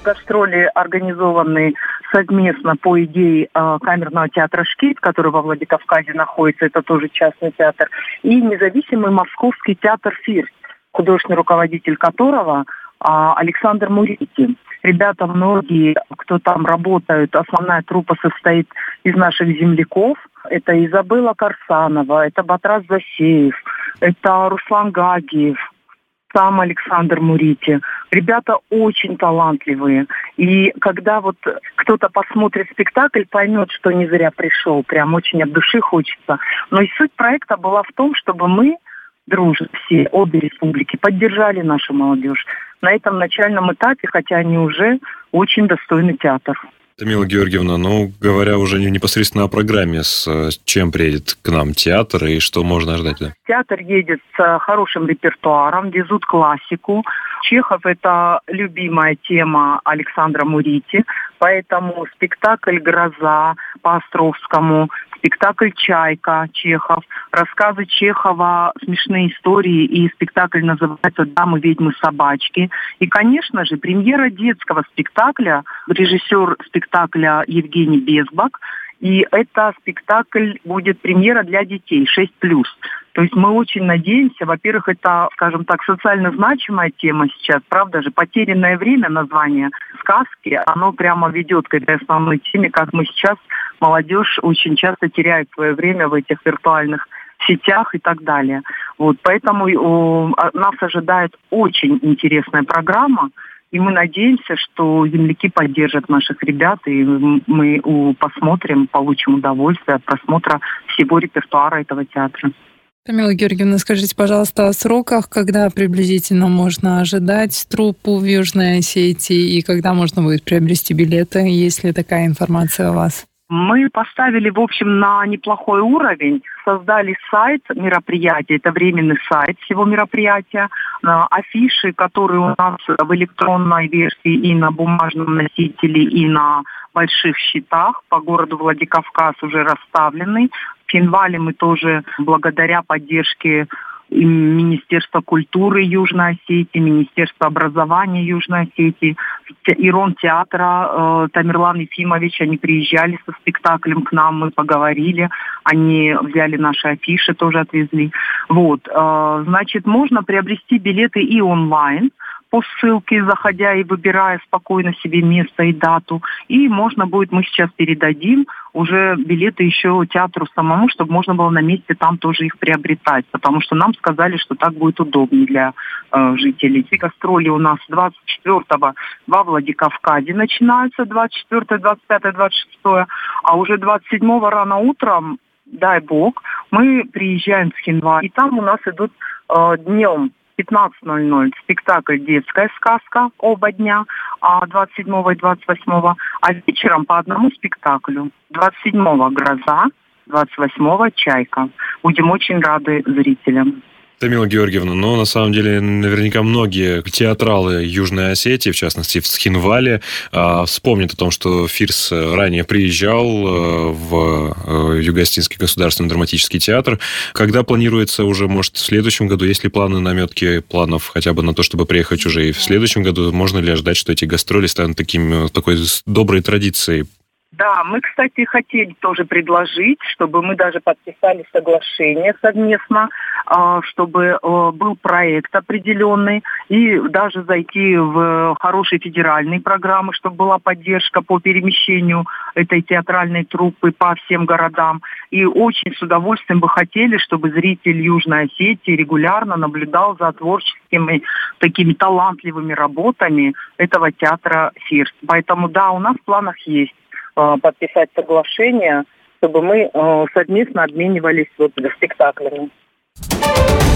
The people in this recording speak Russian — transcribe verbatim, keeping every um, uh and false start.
гастроли организованы совместно по идее э, камерного театра «Шкит», который во Владикавказе находится, это тоже частный театр, и независимый московский театр «Фирс», художественный руководитель которого э, Александр Мурити. Ребята многие, кто там работают, основная труппа состоит из наших земляков. Это Изабелла Корсанова, это Батрас Засеев, это Руслан Гагиев, сам Александр Мурити. Ребята очень талантливые. И когда вот кто-то посмотрит спектакль, поймет, что не зря пришел. Прям очень от души хочется. Но и суть проекта была в том, чтобы мы, дружно все, обе республики, поддержали нашу молодежь на этом начальном этапе, хотя они уже очень достойный театр. Тамила Георгиевна, ну, говоря уже непосредственно о программе, с чем приедет к нам театр и что можно ждать? Да? Театр едет с хорошим репертуаром, везут классику. Чехов – это любимая тема Александра Мурити, поэтому спектакль «Гроза» по Островскому, спектакль «Чайка» Чехов, рассказы Чехова, смешные истории, и спектакль называется «Дамы, ведьмы, собачки». И, конечно же, премьера детского спектакля, режиссер спектакля Евгений Безбак, и это спектакль будет премьера для детей шесть плюс. То есть мы очень надеемся, во-первых, это, скажем так, социально значимая тема сейчас, правда же, «Потерянное время» название сказки, оно прямо ведет к этой основной теме, как мы сейчас, молодежь очень часто теряет свое время в этих виртуальных сетях и так далее. Вот, поэтому о, нас ожидает очень интересная программа, и мы надеемся, что земляки поддержат наших ребят, и мы о, посмотрим, получим удовольствие от просмотра всего репертуара этого театра. Тамила Георгиевна, скажите, пожалуйста, о сроках, когда приблизительно можно ожидать труппу в Южной Осетии и когда можно будет приобрести билеты, есть ли такая информация у вас? Мы поставили, в общем, на неплохой уровень, создали сайт мероприятия, это временный сайт всего мероприятия, афиши, которые у нас в электронной версии и на бумажном носителе, и на больших щитах по городу Владикавказ уже расставлены. В Хинвале мы тоже, благодаря поддержке Министерства культуры Южной Осетии, Министерства образования Южной Осетии, Ирон театра э, Тамерлан Ефимович, они приезжали со спектаклем к нам, мы поговорили, они взяли наши афиши, тоже отвезли. Вот, э, значит, можно приобрести билеты и онлайн по ссылке, заходя и выбирая спокойно себе место и дату. И можно будет, мы сейчас передадим уже билеты еще театру самому, чтобы можно было на месте там тоже их приобретать, потому что нам сказали, что так будет удобнее для э, жителей. Эти гастроли у нас двадцать четвёртого во Владикавказе начинаются, двадцать четвёртого, двадцать пятого, двадцать шестого, а уже двадцать седьмого рано утром, дай бог, мы приезжаем в Хинваль, и там у нас идут э, днем пятнадцать ноль ноль спектакль «Детская сказка» оба дня, а двадцать седьмого и двадцать восьмого, а вечером по одному спектаклю. двадцать седьмого «Гроза», двадцать восьмого «Чайка». Будем очень рады зрителям. Тамила Георгиевна, ну, на самом деле, наверняка многие театралы Южной Осетии, в частности, в Схинвале, вспомнят о том, что Фирс ранее приезжал в Юго-Осетинский государственный драматический театр. Когда планируется уже, может, в следующем году? Есть ли планы, наметки планов хотя бы на то, чтобы приехать уже и в следующем году? Можно ли ожидать, что эти гастроли станут таким, такой доброй традицией? Да, мы, кстати, хотели тоже предложить, чтобы мы даже подписали соглашение совместно, чтобы был проект определенный, и даже зайти в хорошие федеральные программы, чтобы была поддержка по перемещению этой театральной труппы по всем городам. И очень с удовольствием бы хотели, чтобы зритель Южной Осетии регулярно наблюдал за творческими, такими талантливыми работами этого театра «Фирс». Поэтому, да, у нас в планах есть подписать соглашение, чтобы мы совместно обменивались вот спектаклями.